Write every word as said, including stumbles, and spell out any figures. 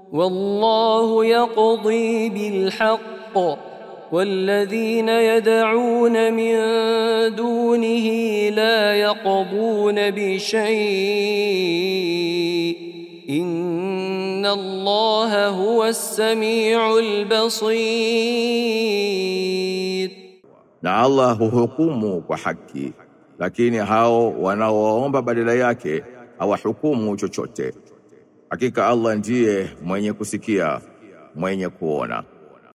والله يقضي بالحق والذين يدعون من دونه لا يقضون بشيء إن الله هو السميع البصير. Na Allah huhukumu kwa haki, lakini hao wanaoomba badala yake hawahukumu chochote. Hakika Allah ndiye mwenye kusikia, mwenye kuona.